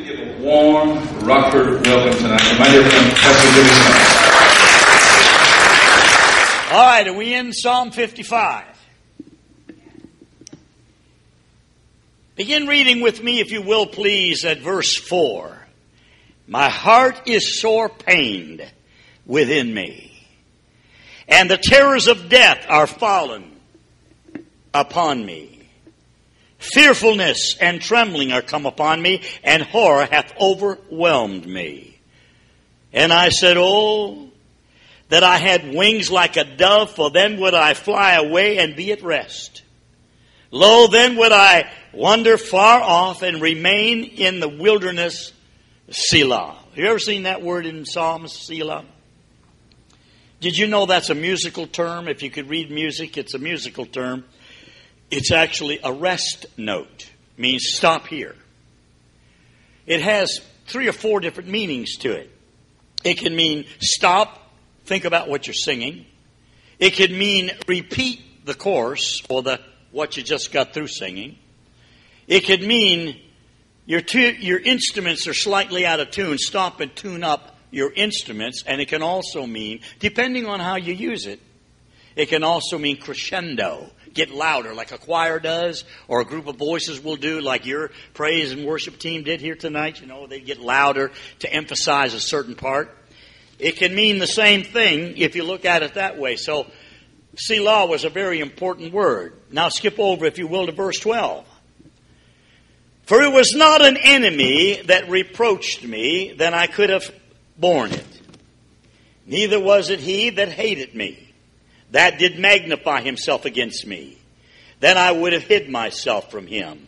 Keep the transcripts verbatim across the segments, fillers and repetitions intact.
give a warm Rockford welcome tonight to my dear friend, Pastor Jimmy Smith. All right, are we in Psalm fifty-five? Begin reading with me, if you will, please, at verse four. My heart is sore pained within me, and the terrors of death are fallen upon me. Fearfulness and trembling are come upon me, and horror hath overwhelmed me. And I said, oh, that I had wings like a dove, for then would I fly away and be at rest. Lo, then would I wander far off and remain in the wilderness, Selah. Have you ever seen that word in Psalms, Selah? Did you know that's a musical term? If you could read music, it's a musical term. It's actually a rest note. It means stop here. It has three or four different meanings to it. It can mean stop, think about what you're singing. It could mean repeat the chorus or the what you just got through singing. It could mean your tu- your instruments are slightly out of tune. Stop and tune up your instruments. And it can also mean, depending on how you use it, it can also mean crescendo. Get louder like a choir does, or a group of voices will do, like your praise and worship team did here tonight. You know, they get louder to emphasize a certain part. It can mean the same thing if you look at it that way. So, Selah was a very important word. Now skip over, if you will, to verse twelve. For it was not an enemy that reproached me, then I could have borne it. Neither was it he that hated me, that did magnify himself against me. Then I would have hid myself from him.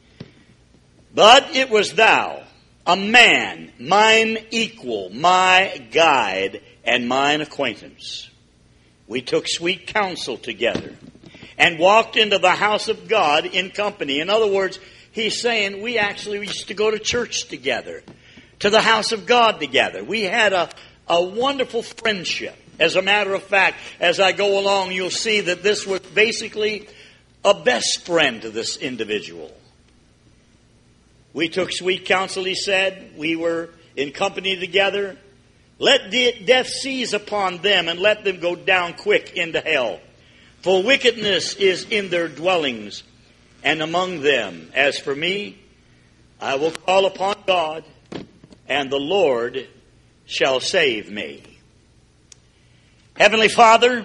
But it was thou, a man, mine equal, my guide, and mine acquaintance. We took sweet counsel together and walked into the house of God in company. In other words, he's saying we actually used to go to church together, to the house of God together. We had a, a wonderful friendship. As a matter of fact, as I go along, you'll see that this was basically a best friend to this individual. We took sweet counsel, he said. We were in company together. Let de- death seize upon them, and let them go down quick into hell. For wickedness is in their dwellings, and among them. As for me, I will call upon God, and the Lord shall save me. Heavenly Father,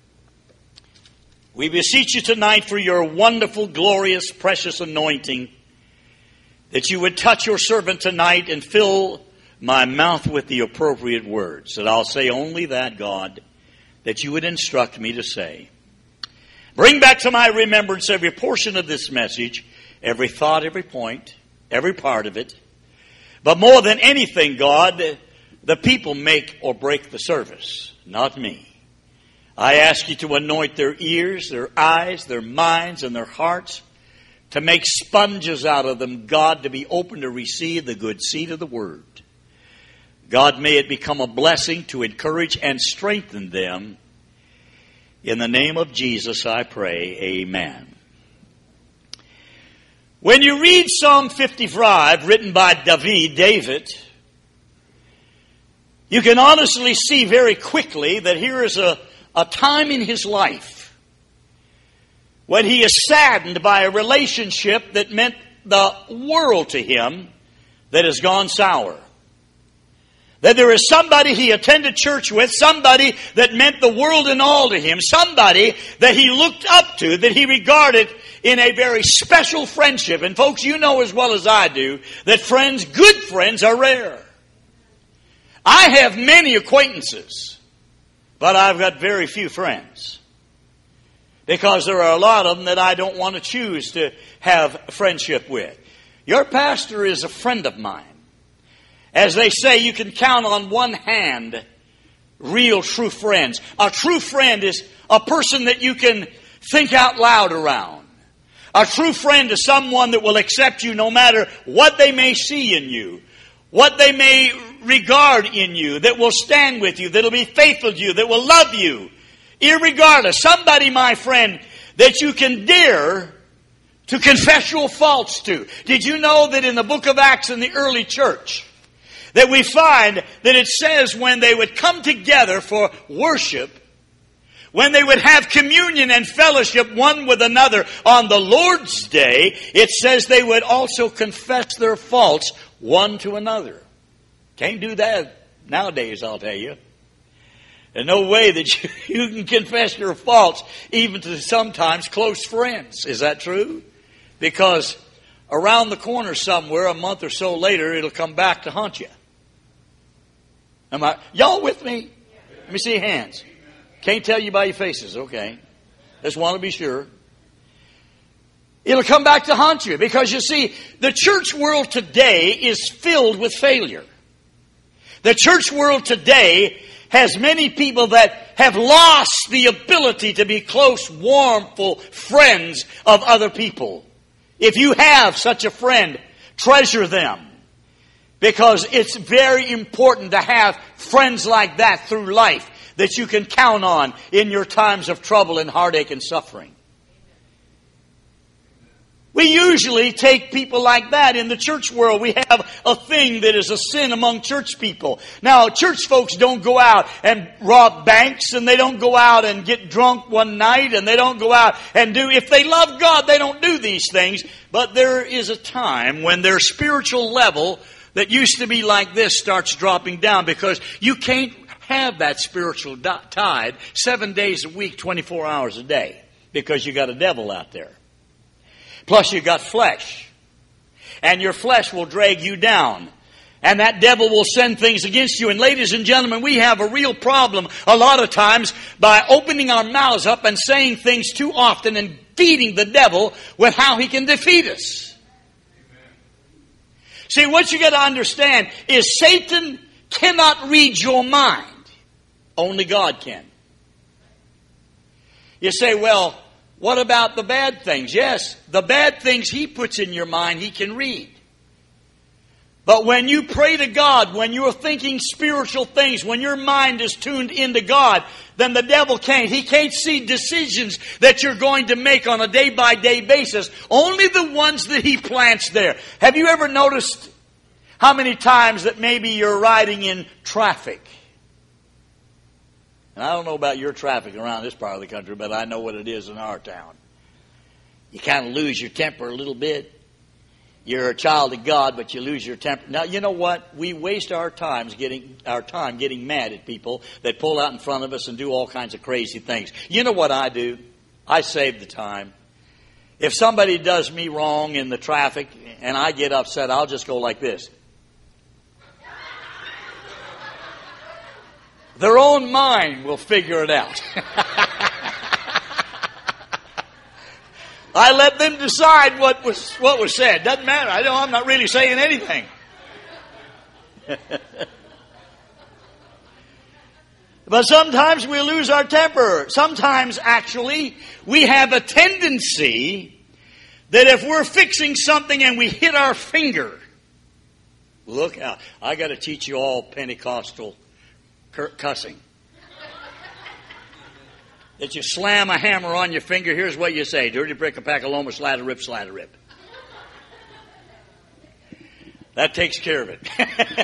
we beseech you tonight for your wonderful, glorious, precious anointing, that you would touch your servant tonight and fill my mouth with the appropriate words, that I'll say only that, God, that you would instruct me to say. Bring back to my remembrance every portion of this message, every thought, every point, every part of it. But more than anything, God, the people make or break the service, not me. I ask you to anoint their ears, their eyes, their minds, and their hearts, to make sponges out of them, God, to be open to receive the good seed of the Word. God, may it become a blessing to encourage and strengthen them. In the name of Jesus, I pray, amen. When you read Psalm fifty-five, written by David, David, you can honestly see very quickly that here is a, a time in his life when he is saddened by a relationship that meant the world to him that has gone sour. That there is somebody he attended church with, somebody that meant the world and all to him, somebody that he looked up to, that he regarded in a very special friendship. And folks, you know as well as I do that friends, good friends, are rare. I have many acquaintances, but I've got very few friends. Because there are a lot of them that I don't want to choose to have friendship with. Your pastor is a friend of mine. As they say, you can count on one hand real true friends. A true friend is a person that you can think out loud around. A true friend is someone that will accept you no matter what they may see in you, what they may regard in you, that will stand with you, that will be faithful to you, that will love you, irregardless. Somebody, my friend, that you can dare to confess your faults to. Did you know that in the book of Acts in the early church, that we find that it says when they would come together for worship, when they would have communion and fellowship one with another on the Lord's Day, it says they would also confess their faults one to another. Can't do that nowadays, I'll tell you. There's no way that you, you can confess your faults even to sometimes close friends. Is that true? Because around the corner somewhere, a month or so later, it'll come back to haunt you. Am I, y'all with me? Let me see your hands. Can't tell you by your faces. Okay. Just want to be sure. It'll come back to haunt you because you see, the church world today is filled with failure. The church world today has many people that have lost the ability to be close, warmful friends of other people. If you have such a friend, treasure them. Because it's very important to have friends like that through life that you can count on in your times of trouble and heartache and suffering. We usually take people like that in the church world. We have a thing that is a sin among church people. Now, church folks don't go out and rob banks, and they don't go out and get drunk one night, and they don't go out and do, if they love God, they don't do these things. But there is a time when their spiritual level that used to be like this starts dropping down, because you can't have that spiritual tide seven days a week, twenty-four hours a day, because you got a devil out there. Plus you got flesh. And your flesh will drag you down. And that devil will send things against you. And ladies and gentlemen, we have a real problem a lot of times by opening our mouths up and saying things too often and feeding the devil with how he can defeat us. See, what you got to understand is Satan cannot read your mind. Only God can. You say, well, what about the bad things? Yes, the bad things he puts in your mind, he can read. But when you pray to God, when you're thinking spiritual things, when your mind is tuned into God, then the devil can't. He can't see decisions that you're going to make on a day-by-day basis. Only the ones that he plants there. Have you ever noticed how many times that maybe you're riding in traffic? And I don't know about your traffic around this part of the country, but I know what it is in our town. You kind of lose your temper a little bit. You're a child of God, but you lose your temper. Now, you know what? We waste our times getting our time getting mad at people that pull out in front of us and do all kinds of crazy things. You know what I do? I save the time. If somebody does me wrong in the traffic and I get upset, I'll just go like this. Their own mind will figure it out. I let them decide what was what was said. Doesn't matter. I know I'm not really saying anything. But sometimes we lose our temper. Sometimes, actually, we have a tendency that if we're fixing something and we hit our finger, look out. I got to teach you all Pentecostal cussing. That you slam a hammer on your finger, here's what you say. Dirty brick, a pack of loma, slide a rip, slide a rip. That takes care of it.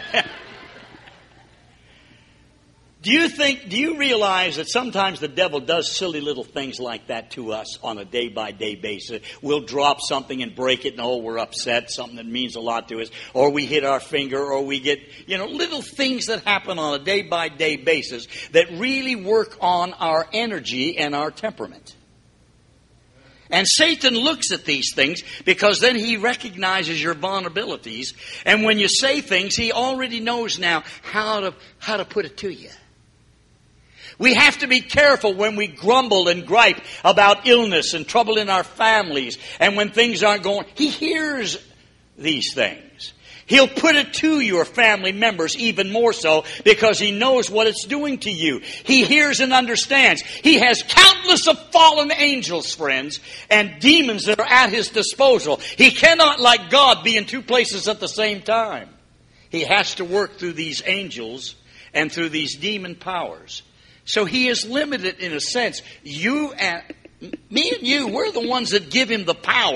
Do you think, do you realize that sometimes the devil does silly little things like that to us on a day-by-day basis? We'll drop something and break it and oh, we're upset, something that means a lot to us. Or we hit our finger, or we get, you know, little things that happen on a day-by-day basis that really work on our energy and our temperament. And Satan looks at these things because then he recognizes your vulnerabilities. And when you say things, he already knows now how to, how to put it to you. We have to be careful when we grumble and gripe about illness and trouble in our families and when things aren't going. He hears these things. He'll put it to your family members even more so because he knows what it's doing to you. He hears and understands. He has countless of fallen angels, friends, and demons that are at his disposal. He cannot, like God, be in two places at the same time. He has to work through these angels and through these demon powers. So he is limited in a sense. You and me and you, we're the ones that give him the power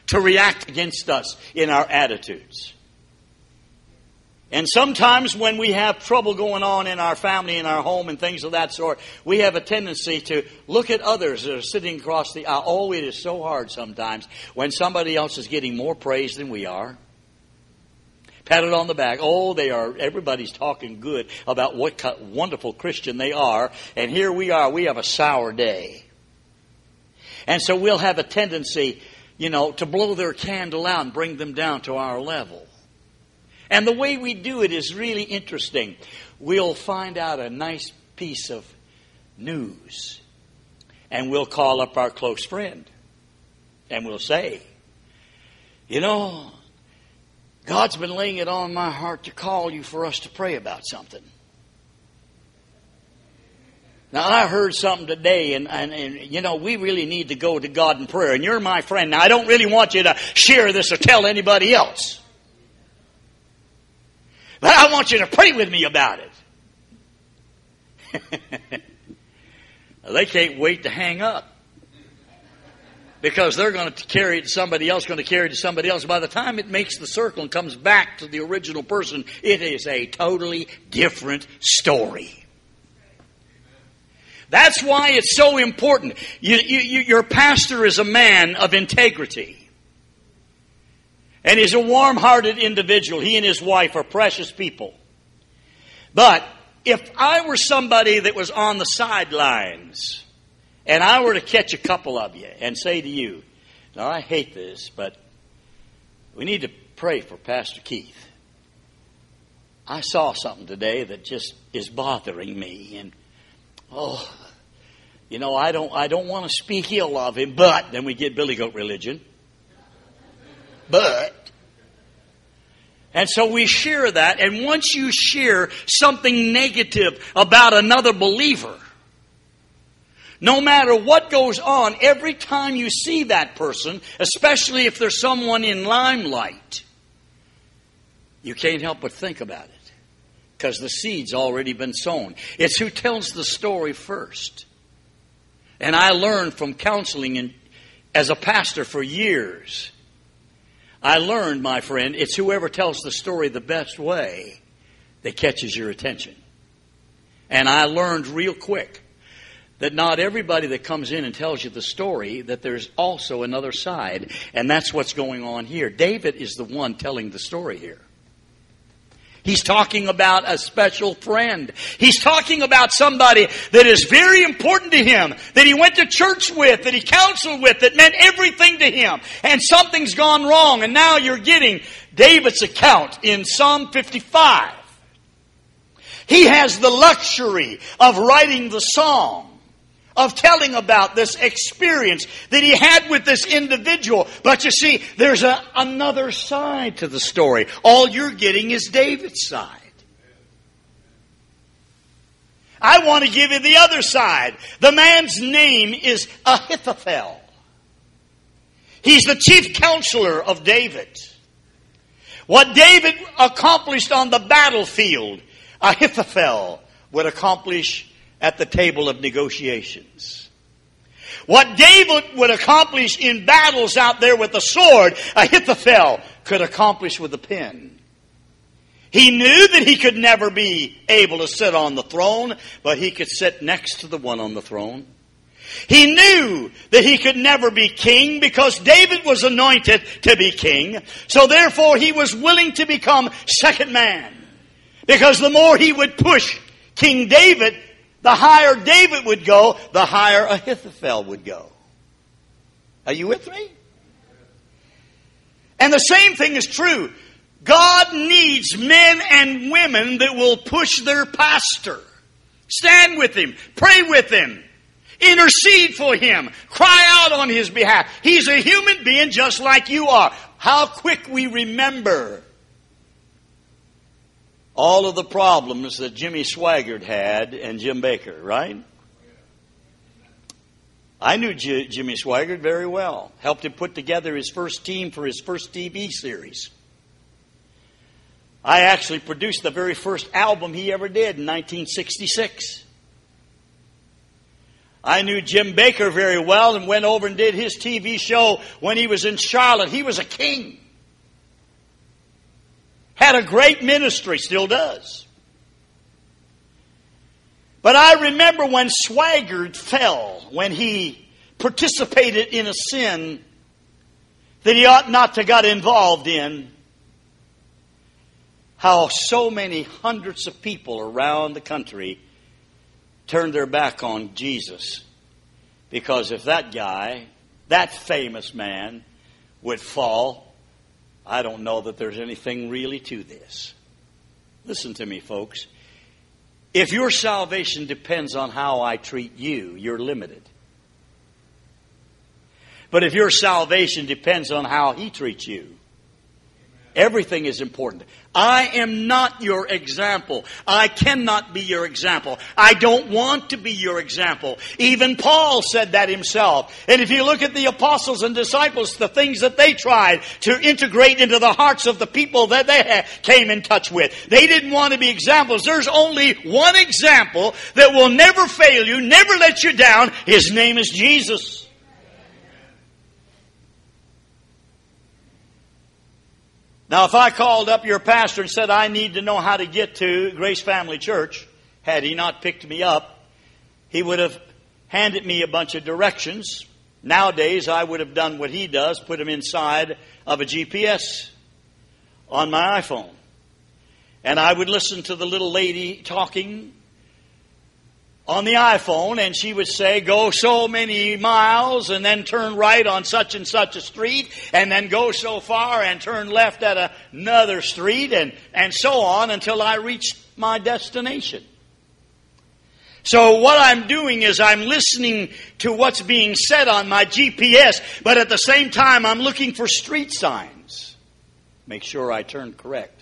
to react against us in our attitudes. And sometimes when we have trouble going on in our family, in our home, and things of that sort, we have a tendency to look at others that are sitting across the aisle. Oh, it is so hard sometimes when somebody else is getting more praise than we are. Pat it on the back. Oh, they are, everybody's talking good about what wonderful Christian they are. And here we are, we have a sour day. And so we'll have a tendency, you know, to blow their candle out and bring them down to our level. And the way we do it is really interesting. We'll find out a nice piece of news. And we'll call up our close friend. And we'll say, you know, God's been laying it on my heart to call you for us to pray about something. Now, I heard something today, and, and, and, you know, we really need to go to God in prayer. And you're my friend. Now, I don't really want you to share this or tell anybody else. But I want you to pray with me about it. They can't wait to hang up. Because they're going to carry it to somebody else, going to carry it to somebody else. By the time it makes the circle and comes back to the original person, it is a totally different story. That's why it's so important. You, you, your pastor is a man of integrity. And he's a warm-hearted individual. He and his wife are precious people. But if I were somebody that was on the sidelines, and I were to catch a couple of you and say to you, now I hate this, but we need to pray for Pastor Keith. I saw something today that just is bothering me. And, oh, you know, I don't, I don't want to speak ill of him, but then we get Billy Goat religion. But, and so we share that, and once you share something negative about another believer, no matter what goes on, every time you see that person, especially if there's someone in limelight, you can't help but think about it. Because the seed's already been sown. It's who tells the story first. And I learned from counseling in, as a pastor for years. I learned, my friend, it's whoever tells the story the best way that catches your attention. And I learned real quick that not everybody that comes in and tells you the story, that there's also another side. And that's what's going on here. David is the one telling the story here. He's talking about a special friend. He's talking about somebody that is very important to him, that he went to church with, that he counseled with, that meant everything to him. And something's gone wrong. And now you're getting David's account in Psalm fifty-five. He has the luxury of writing the song, of telling about this experience that he had with this individual. But you see, there's a, another side to the story. All you're getting is David's side. I want to give you the other side. The man's name is Ahithophel. He's the chief counselor of David. What David accomplished on the battlefield, Ahithophel would accomplish at the table of negotiations. What David would accomplish in battles out there with the sword, Ahithophel could accomplish with a pen. He knew that he could never be able to sit on the throne, but he could sit next to the one on the throne. He knew that he could never be king because David was anointed to be king. So therefore he was willing to become second man. Because the more he would push King David, the higher David would go, the higher Ahithophel would go. Are you with me? And the same thing is true. God needs men and women that will push their pastor. Stand with him. Pray with him. Intercede for him. Cry out on his behalf. He's a human being just like you are. How quick we remember all of the problems that Jimmy Swaggart had and Jim Baker, right? I knew J- Jimmy Swaggart very well. Helped him put together his first team for his first T V series. I actually produced the very first album he ever did in nineteen sixty-six. I knew Jim Baker very well and went over and did his T V show when he was in Charlotte. He was a king. Had a great ministry, still does. But I remember when Swaggart fell, when he participated in a sin that he ought not to have got involved in, how so many hundreds of people around the country turned their back on Jesus. Because if that guy, that famous man, would fall, I don't know that there's anything really to this. Listen to me, folks. If your salvation depends on how I treat you, you're limited. But if your salvation depends on how He treats you, everything is important. I am not your example. I cannot be your example. I don't want to be your example. Even Paul said that himself. And if you look at the apostles and disciples, the things that they tried to integrate into the hearts of the people that they came in touch with, they didn't want to be examples. There's only one example that will never fail you, never let you down. His name is Jesus. Now, if I called up your pastor and said, I need to know how to get to Grace Family Church, had he not picked me up, he would have handed me a bunch of directions. Nowadays, I would have done what he does, put them inside of a G P S on my iPhone. And I would listen to the little lady talking on the iPhone, and she would say, go so many miles and then turn right on such and such a street, and then go so far and turn left at another street, and, and so on until I reached my destination. So what I'm doing is I'm listening to what's being said on my G P S, but at the same time I'm looking for street signs. Make sure I turn correct.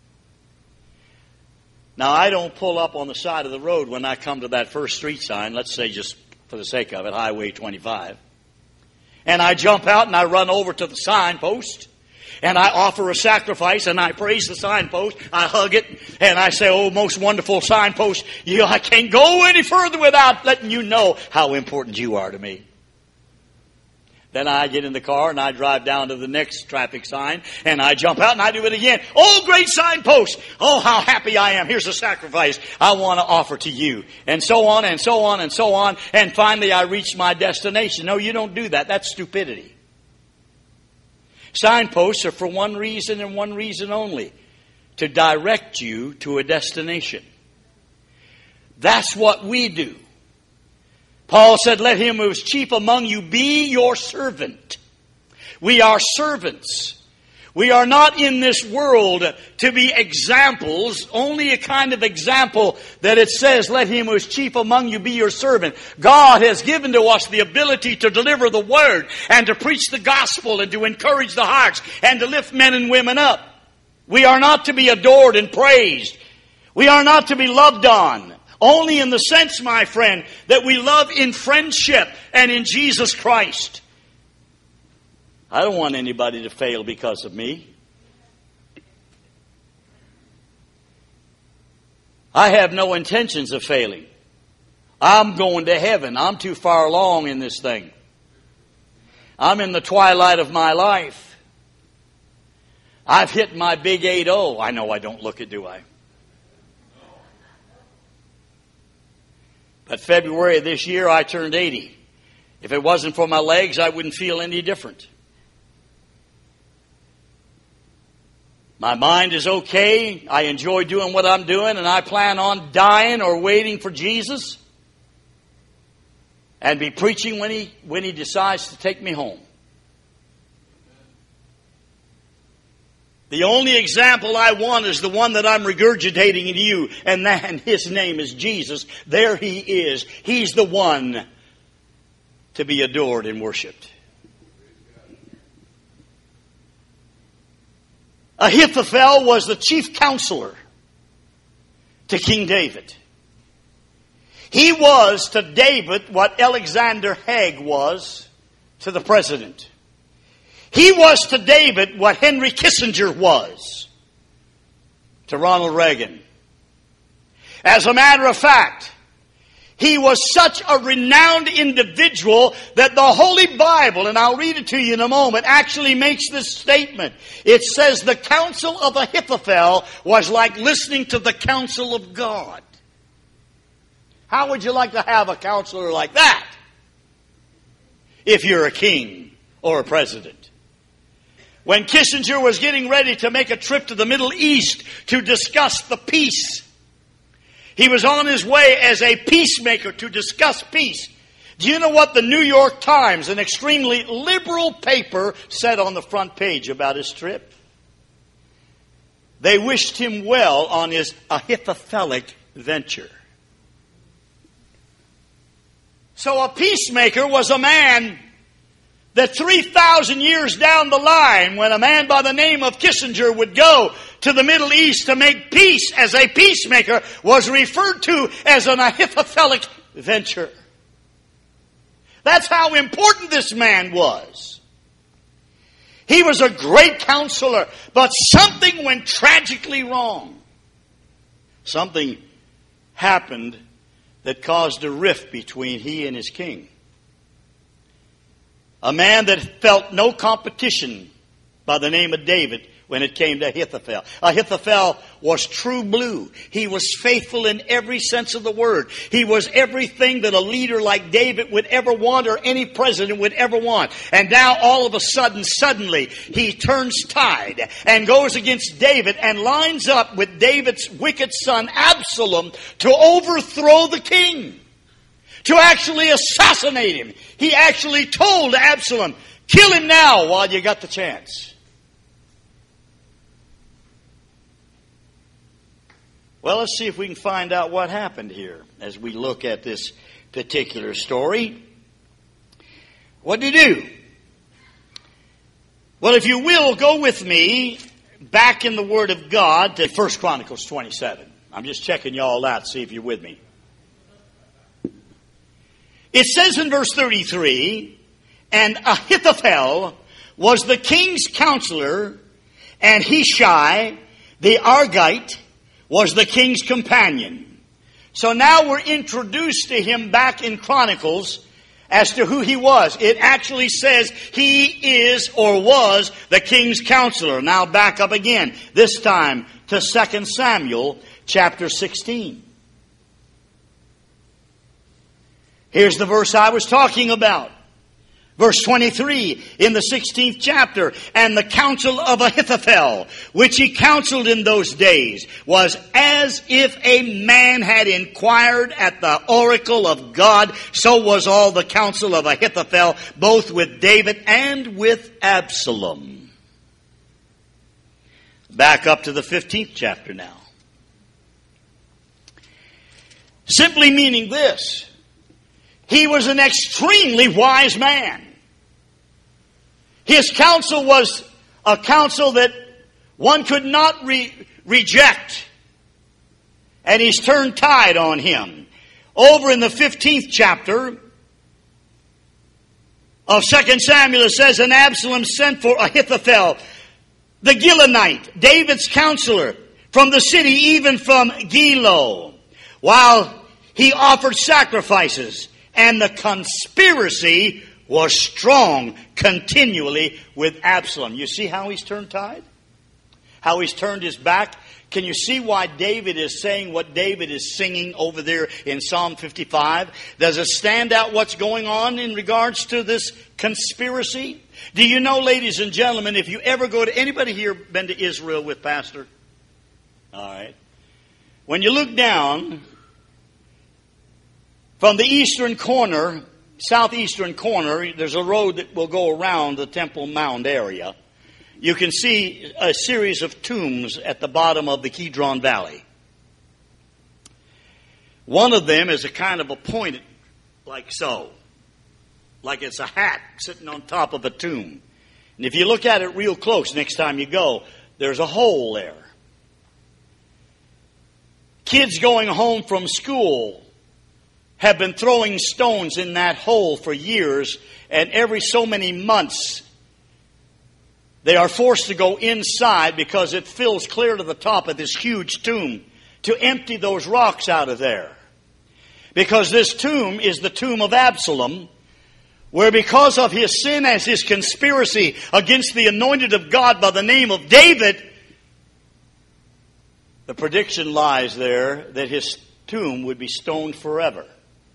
Now, I don't pull up on the side of the road when I come to that first street sign, let's say just for the sake of it, Highway twenty-five. And I jump out and I run over to the signpost and I offer a sacrifice and I praise the signpost. I hug it and I say, oh, most wonderful signpost, you, I can't go any further without letting you know how important you are to me. Then I get in the car and I drive down to the next traffic sign and I jump out and I do it again. Oh, great signpost. Oh, how happy I am. Here's a sacrifice I want to offer to you. And so on and so on and so on. And finally I reach my destination. No, you don't do that. That's stupidity. Signposts are for one reason and one reason only. To direct you to a destination. That's what we do. Paul said, let him who is chief among you be your servant. We are servants. We are not in this world to be examples, only a kind of example that it says, let him who is chief among you be your servant. God has given to us the ability to deliver the word and to preach the gospel and to encourage the hearts and to lift men and women up. We are not to be adored and praised. We are not to be loved on. Only in the sense, my friend, that we love in friendship and in Jesus Christ. I don't want anybody to fail because of me. I have no intentions of failing. I'm going to heaven. I'm too far along in this thing. I'm in the twilight of my life. I've hit my big eight oh. I know I don't look it, do I? But February of this year, I turned eighty. If it wasn't for my legs, I wouldn't feel any different. My mind is okay. I enjoy doing what I'm doing, and I plan on dying or waiting for Jesus and be preaching when he, when he decides to take me home. The only example I want is the one that I'm regurgitating to you, and that and his name is Jesus. There he is. He's the one to be adored and worshipped. Ahithophel was the chief counselor to King David. He was to David what Alexander Haig was to the president. He was to David what Henry Kissinger was to Ronald Reagan. As a matter of fact, He was such a renowned individual that the Holy Bible, and I'll read it to you in a moment, actually makes this statement. It says the counsel of Ahithophel was like listening to the counsel of God. How would you like to have a counselor like that if you're a king or a president? When Kissinger was getting ready to make a trip to the Middle East to discuss the peace, he was on his way as a peacemaker to discuss peace. Do you know what the New York Times, an extremely liberal paper, said on the front page about his trip? They wished him well on his Ahithophelic venture. So a peacemaker was a man that three thousand years down the line, when a man by the name of Kissinger would go to the Middle East to make peace as a peacemaker, was referred to as an Ahithophelic venture. That's how important this man was. He was a great counselor, but something went tragically wrong. Something happened that caused a rift between he and his king. A man that felt no competition by the name of David when it came to Ahithophel. Ahithophel was true blue. He was faithful in every sense of the word. He was everything that a leader like David would ever want, or any president would ever want. And now all of a sudden, suddenly, he turns tide and goes against David and lines up with David's wicked son Absalom to overthrow the king, to actually assassinate him. He actually told Absalom, kill him now while you got the chance. Well, let's see if we can find out what happened here as we look at this particular story. What did he do? Well, if you will, go with me back in the Word of God to First Chronicles twenty-seven. I'm just checking you all out, see if you're with me. It says in verse thirty-three, and Ahithophel was the king's counselor, and Hushai the Argite was the king's companion. So now we're introduced to him back in Chronicles as to who he was. It actually says he is or was the king's counselor. Now back up again, this time to Second Samuel chapter sixteen. Here's the verse I was talking about. Verse twenty-three in the sixteenth chapter. And the counsel of Ahithophel, which he counseled in those days, was as if a man had inquired at the oracle of God. So was all the counsel of Ahithophel, both with David and with Absalom. Back up to the fifteenth chapter now. Simply meaning this: he was an extremely wise man. His counsel was a counsel that one could not re- reject. And he's turned tide on him. Over in the fifteenth chapter of Second Samuel, it says, and Absalom sent for Ahithophel, the Gilonite, David's counselor, from the city, even from Gilo, while he offered sacrifices. And the conspiracy was strong continually with Absalom. You see how he's turned tide? How he's turned his back? Can you see why David is saying what David is singing over there in Psalm fifty-five? Does it stand out what's going on in regards to this conspiracy? Do you know, ladies and gentlemen, if you ever go to, anybody here been to Israel with Pastor? All right. When you look down from the eastern corner, southeastern corner, there's a road that will go around the Temple Mount area. You can see a series of tombs at the bottom of the Kidron Valley. One of them is a kind of a pointed, like so. Like it's a hat sitting on top of a tomb. And if you look at it real close next time you go, there's a hole there. Kids going home from school have been throwing stones in that hole for years, and every so many months they are forced to go inside because it fills clear to the top of this huge tomb to empty those rocks out of there. Because this tomb is the tomb of Absalom, where because of his sin as his conspiracy against the anointed of God by the name of David, the prediction lies there that his tomb would be stoned forever.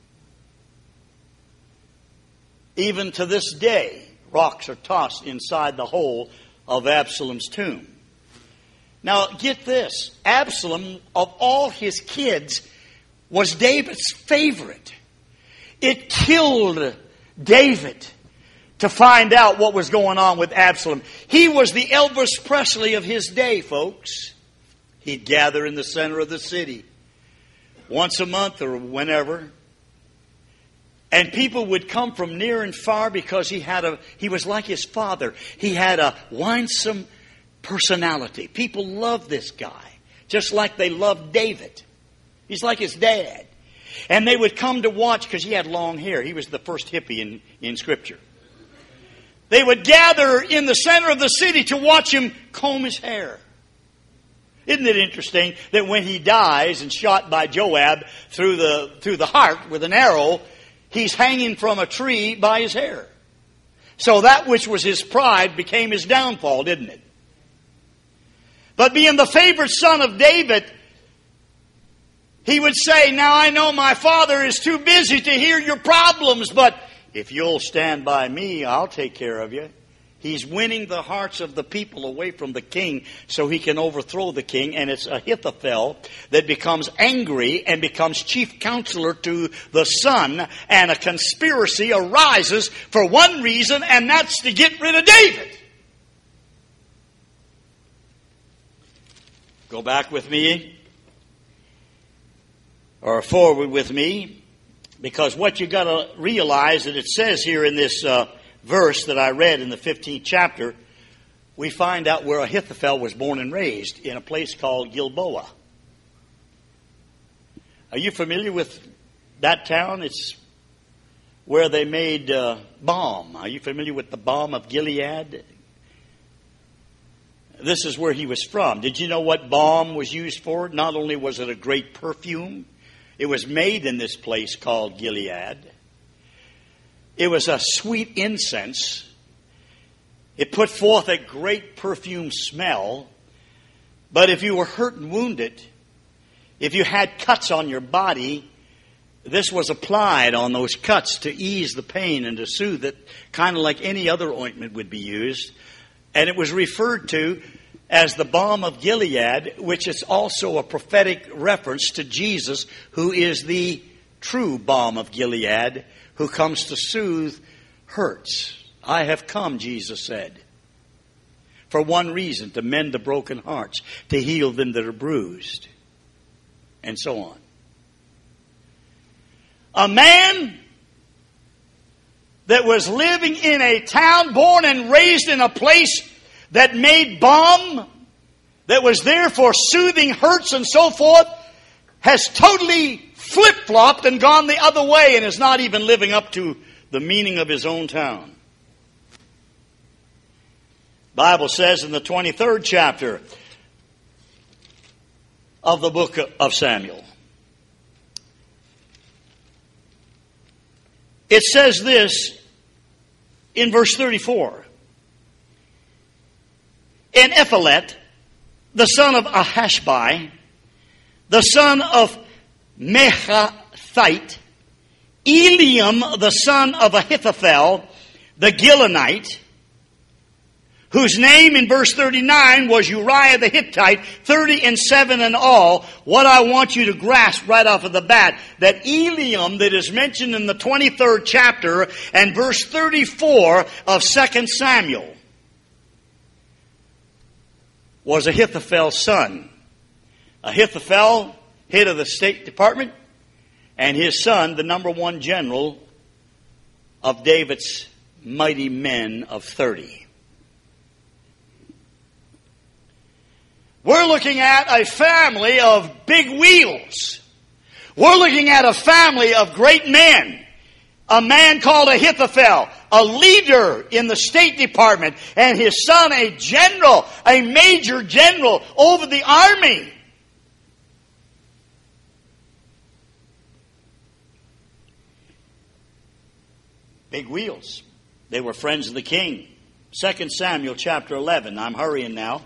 Even to this day, rocks are tossed inside the hole of Absalom's tomb. Now, get this. Absalom, of all his kids, was David's favorite. It killed David to find out what was going on with Absalom. He was the Elvis Presley of his day, folks. He'd gather in the center of the city once a month or whenever. And people would come from near and far because he had a he was like his father. He had a winsome personality. People loved this guy, just like they loved David. He's like his dad. And they would come to watch because he had long hair. He was the first hippie in, in Scripture. They would gather in the center of the city to watch him comb his hair. Isn't it interesting that when he dies and shot by Joab through the through the heart with an arrow, he's hanging from a tree by his hair. So that which was his pride became his downfall, didn't it? But being the favorite son of David, he would say, now I know my father is too busy to hear your problems, but if you'll stand by me, I'll take care of you. He's winning the hearts of the people away from the king so he can overthrow the king. And it's Ahithophel that becomes angry and becomes chief counselor to the son. And a conspiracy arises for one reason, and that's to get rid of David. Go back with me, or forward with me, because what you got to realize that it says here in this uh, verse that I read in the fifteenth chapter, we find out where Ahithophel was born and raised, in a place called Gilboa. Are you familiar with that town? It's where they made uh, balm. Are you familiar with the balm of Gilead? This is where he was from. Did you know what balm was used for? Not only was it a great perfume, it was made in this place called Gilead. It was a sweet incense. It put forth a great perfume smell. But if you were hurt and wounded, if you had cuts on your body, this was applied on those cuts to ease the pain and to soothe it, kind of like any other ointment would be used. And it was referred to as the balm of Gilead, which is also a prophetic reference to Jesus, who is the true balm of Gilead, who comes to soothe hurts. I have come, Jesus said, for one reason, to mend the broken hearts, to heal them that are bruised, and so on. A man that was living in a town, born and raised in a place that made balm, that was there for soothing hurts and so forth, has totally flip-flopped and gone the other way and is not even living up to the meaning of his own town. The Bible says in the twenty-third chapter of the book of Samuel, it says this in verse thirty-four. And Ephelet, the son of Ahashbai, the son of Mechathite, Eliam, the son of Ahithophel, the Gilonite, whose name in verse thirty-nine was Uriah the Hittite, thirty and seven in all. What I want you to grasp right off of the bat, that Eliam that is mentioned in the twenty-third chapter and verse thirty-four of Second Samuel was Ahithophel's son. Ahithophel, head of the State Department, and his son, the number one general of David's mighty men of thirty. We're looking at a family of big wheels. We're looking at a family of great men. A man called Ahithophel, a leader in the State Department, and his son, a general, a major general over the army. Big wheels. They were friends of the king. Second Samuel chapter eleven. I'm hurrying now.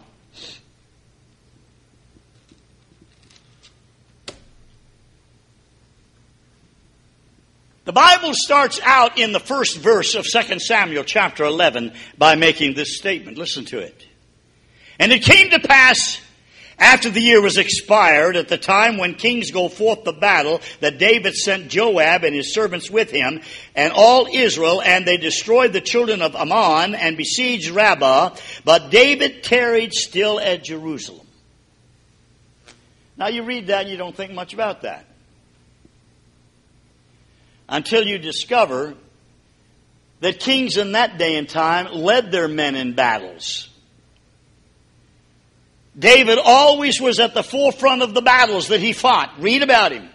The Bible starts out in the first verse of Second Samuel chapter eleven by making this statement. Listen to it. And it came to pass, after the year was expired, at the time when kings go forth to battle, that David sent Joab and his servants with him, and all Israel, and they destroyed the children of Ammon, and besieged Rabbah. But David tarried still at Jerusalem. Now you read that and you don't think much about that, until you discover that kings in that day and time led their men in battles. David always was at the forefront of the battles that he fought. Read about him.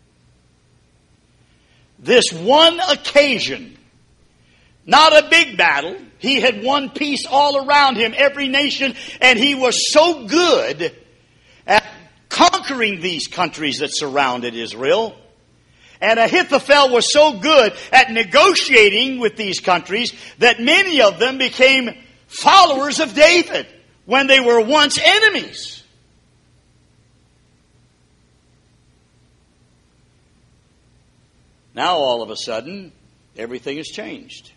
This one occasion, not a big battle. He had won peace all around him, every nation, and he was so good at conquering these countries that surrounded Israel. And Ahithophel was so good at negotiating with these countries that many of them became followers of David when they were once enemies. Now all of a sudden, everything has changed.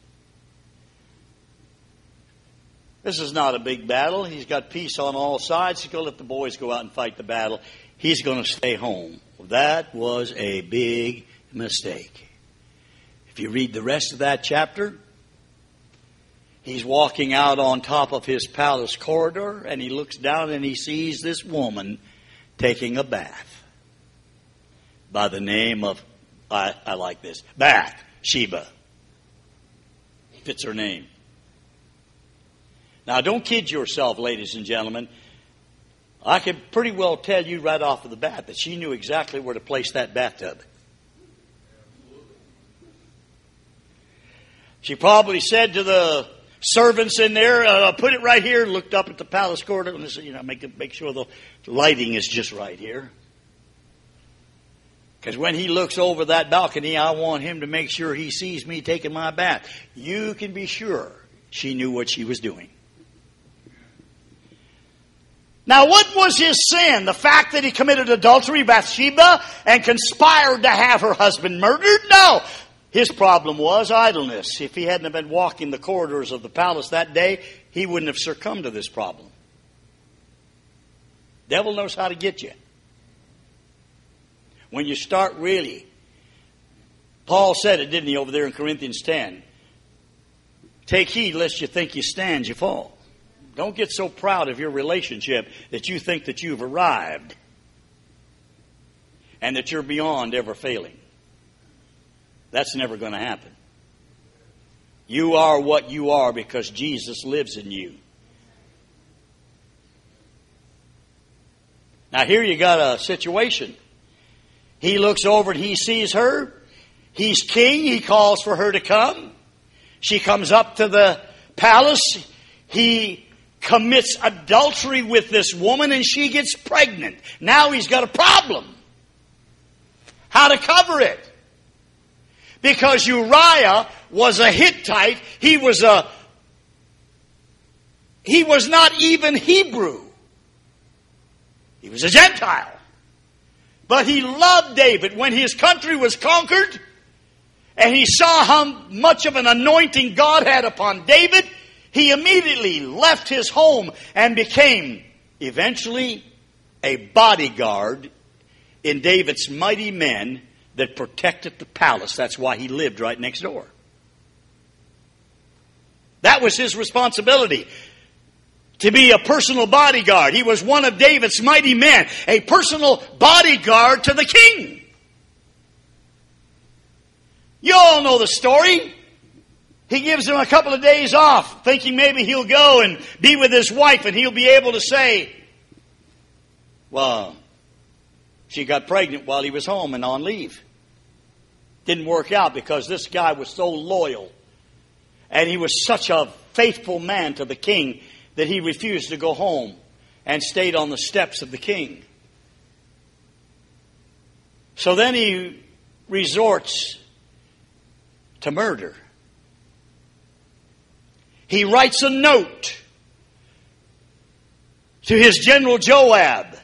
This is not a big battle. He's got peace on all sides. He's going to let the boys go out and fight the battle. He's going to stay home. That was a big mistake. If you read the rest of that chapter, he's walking out on top of his palace corridor, and he looks down and he sees this woman taking a bath by the name of, I, I like this, Bathsheba. Fits her name. Now, don't kid yourself, ladies and gentlemen. I could pretty well tell you right off of the bat that she knew exactly where to place that bathtub. She probably said to the servants in there, uh, put it right here, looked up at the palace corridor and said, you know, make, it, make sure the lighting is just right here. Because when he looks over that balcony, I want him to make sure he sees me taking my bath. You can be sure she knew what she was doing. Now, what was his sin? The fact that he committed adultery, Bathsheba, and conspired to have her husband murdered? No. His problem was idleness. If he hadn't been walking the corridors of the palace that day, he wouldn't have succumbed to this problem. Devil knows how to get you. When you start really, Paul said it, didn't he, over there in Corinthians ten? Take heed lest you think you stand, you fall. Don't get so proud of your relationship that you think that you've arrived and that you're beyond ever failing. That's never going to happen. You are what you are because Jesus lives in you. Now here you got a situation. He looks over and he sees her. He's king. He calls for her to come. She comes up to the palace. He commits adultery with this woman and she gets pregnant. Now he's got a problem. How to cover it? Because Uriah was a Hittite. He was a, he was not even Hebrew. He was a Gentile. But he loved David. When his country was conquered and he saw how much of an anointing God had upon David, he immediately left his home and became eventually a bodyguard in David's mighty men that protected the palace. That's why he lived right next door. That was his responsibility, to be a personal bodyguard. He was one of David's mighty men, a personal bodyguard to the king. You all know the story. He gives him a couple of days off, thinking maybe he'll go and be with his wife and he'll be able to say, well, she got pregnant while he was home and on leave. Didn't work out because this guy was so loyal and he was such a faithful man to the king that he refused to go home and stayed on the steps of the king. So then he resorts to murder. he writes a note to his general Joab.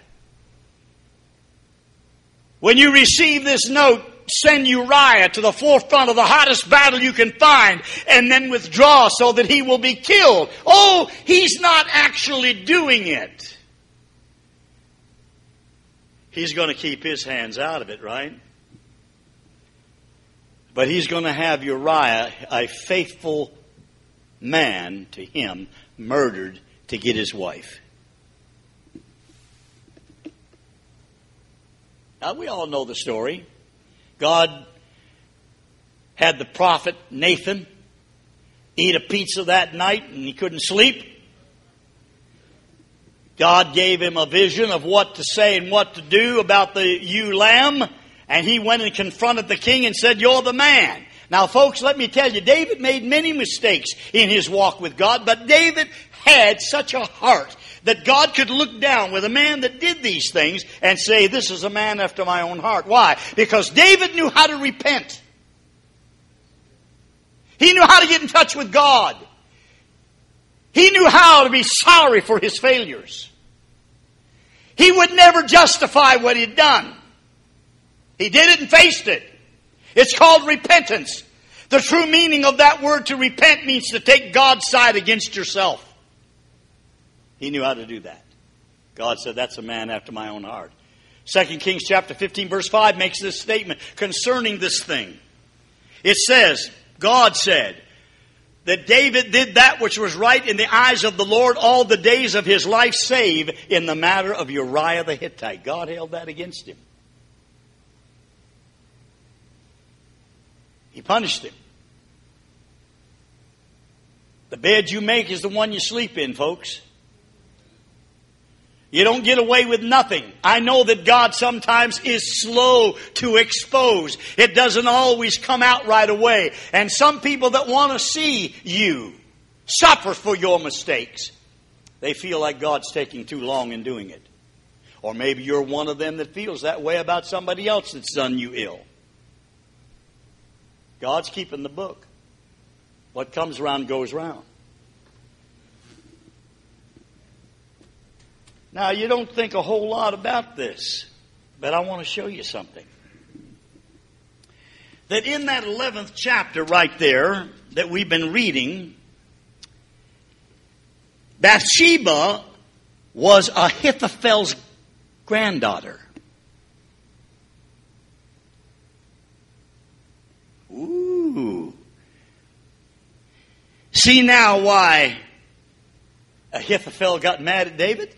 When you receive this note, send Uriah to the forefront of the hottest battle you can find, and then withdraw so that he will be killed. Oh, he's not actually doing it. He's going to keep his hands out of it, right? But he's going to have Uriah, a faithful man to him, murdered to get his wife. Now, we all know the story. God had the prophet Nathan eat a pizza that night and he couldn't sleep. God gave him a vision of what to say and what to do about the ewe lamb. And he went and confronted the king and said, "You're the man." Now, folks, let me tell you, David made many mistakes in his walk with God. But David had such a heart that God could look down with a man that did these things and say, "This is a man after my own heart." Why? Because David knew how to repent. He knew how to get in touch with God. He knew how to be sorry for his failures. He would never justify what he'd done. He did it and faced it. It's called repentance. The true meaning of that word to repent means to take God's side against yourself. He knew how to do that. God said, "That's a man after my own heart." Second Kings chapter fifteen verse five makes this statement concerning this thing. It says, God said that David did that which was right in the eyes of the Lord all the days of his life, save in the matter of Uriah the Hittite. God held that against him. He punished him. The bed you make is the one you sleep in, folks. You don't get away with nothing. I know that God sometimes is slow to expose. It doesn't always come out right away. And some people that want to see you suffer for your mistakes, they feel like God's taking too long in doing it. Or maybe you're one of them that feels that way about somebody else that's done you ill. God's keeping the book. What comes around goes round. Now, you don't think a whole lot about this, but I want to show you something. That in that eleventh chapter right there that we've been reading, Bathsheba was Ahithophel's granddaughter. Ooh. See now why Ahithophel got mad at David?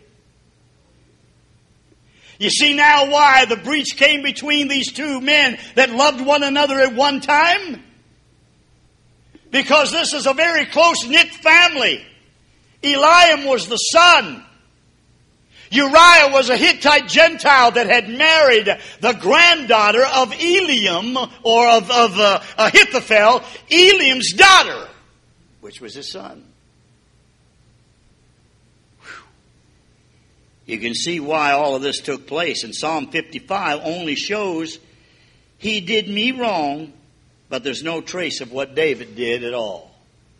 You see now why the breach came between these two men that loved one another at one time? Because this is a very close-knit family. Eliam was the son. Uriah was a Hittite Gentile that had married the granddaughter of Eliam, or of, of uh, Ahithophel, Eliam's daughter, which was his son. You can see why all of this took place. And Psalm fifty-five only shows he did me wrong, but there's no trace of what David did at all.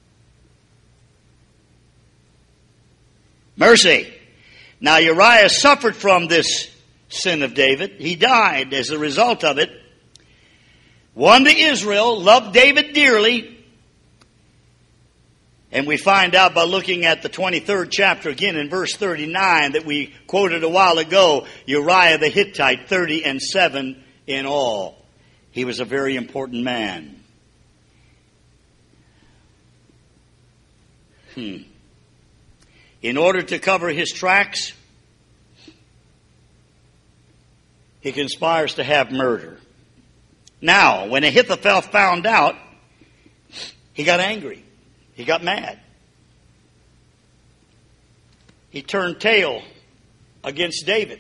Mercy. Now Uriah suffered from this sin of David. He died as a result of it. Won to Israel, loved David dearly. And we find out by looking at the twenty-third chapter again in verse thirty-nine that we quoted a while ago, Uriah the Hittite, thirty and seven in all. He was a very important man. Hmm. In order to cover his tracks, he conspires to have murder. Now, when Ahithophel found out, he got angry. He got mad. He turned tail against David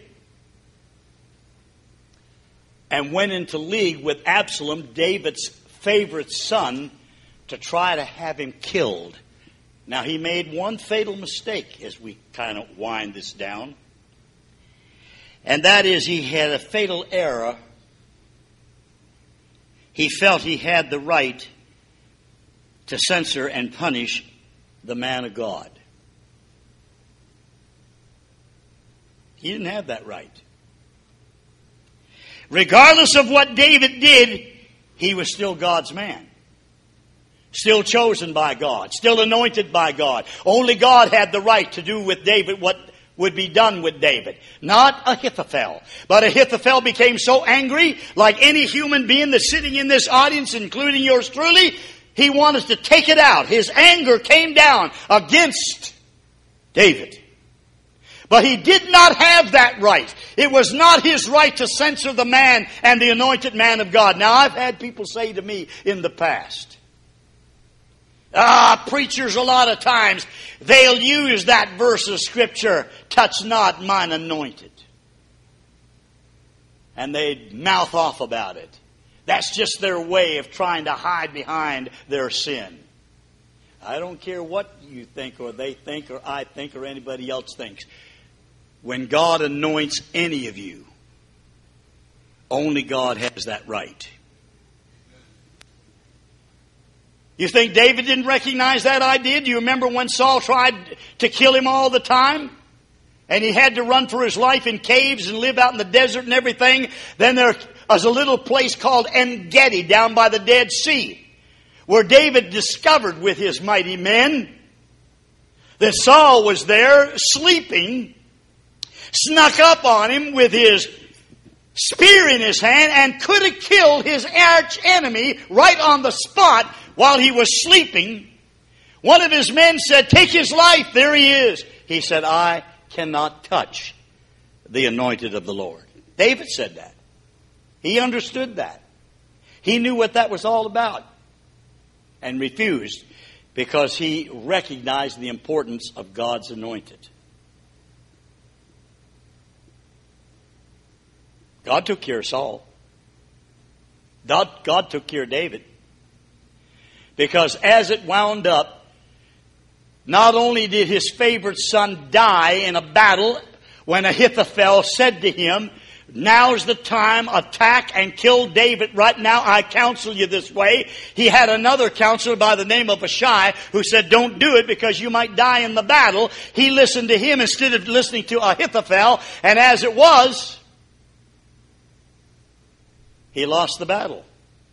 and went into league with Absalom, David's favorite son, to try to have him killed. Now, he made one fatal mistake as we kind of wind this down. And that is he had a fatal error. He felt he had the right to censor and punish the man of God. He didn't have that right. Regardless of what David did, he was still God's man. Still chosen by God. Still anointed by God. Only God had the right to do with David what would be done with David. Not Ahithophel. But Ahithophel became so angry, like any human being that's sitting in this audience, including yours truly, he wanted to take it out. His anger came down against David. But he did not have that right. It was not his right to censor the man and the anointed man of God. Now, I've had people say to me in the past, ah, preachers a lot of times, they'll use that verse of Scripture, touch not mine anointed. And they mouth off about it. That's just their way of trying to hide behind their sin. I don't care what you think or they think or I think or anybody else thinks. When God anoints any of you, only God has that right. You think David didn't recognize that idea? Do you remember when Saul tried to kill him all the time? And he had to run for his life in caves and live out in the desert and everything. Then there was a little place called En-Gedi down by the Dead Sea, where David discovered with his mighty men that Saul was there sleeping, snuck up on him with his spear in his hand, and could have killed his arch enemy right on the spot while he was sleeping. One of his men said, "Take his life." There he is. He said, "I cannot touch the anointed of the Lord." David said that. He understood that. He knew what that was all about and refused because he recognized the importance of God's anointed. God took care of Saul. God, God took care of David. Because as it wound up, not only did his favorite son die in a battle when Ahithophel said to him, "Now's the time, attack and kill David right now. I counsel you this way." He had another counselor by the name of Ashai who said, "Don't do it because you might die in the battle." He listened to him instead of listening to Ahithophel. And as it was, he lost the battle.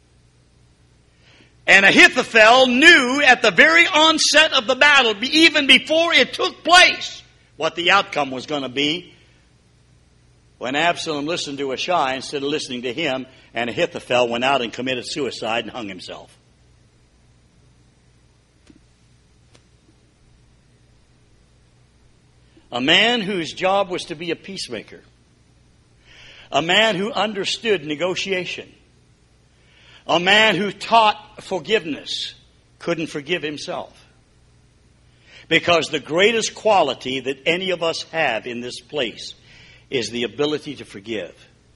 And Ahithophel knew at the very onset of the battle, even before it took place, what the outcome was going to be. When Absalom listened to Ashai instead of listening to him, and Ahithophel went out and committed suicide and hung himself. A man whose job was to be a peacemaker. A man who understood negotiation. A man who taught forgiveness couldn't forgive himself. Because the greatest quality that any of us have in this place is the ability to forgive.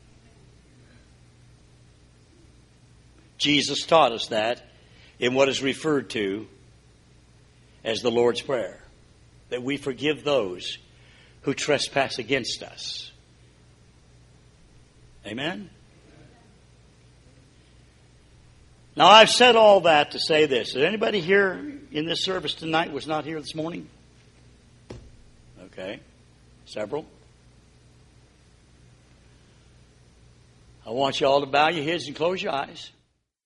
Jesus taught us that in what is referred to as the Lord's Prayer. That we forgive those who trespass against us. Amen? Now, I've said all that to say this. Is anybody here in this service tonight was not here this morning? Okay. Several. I want you all to bow your heads and close your eyes.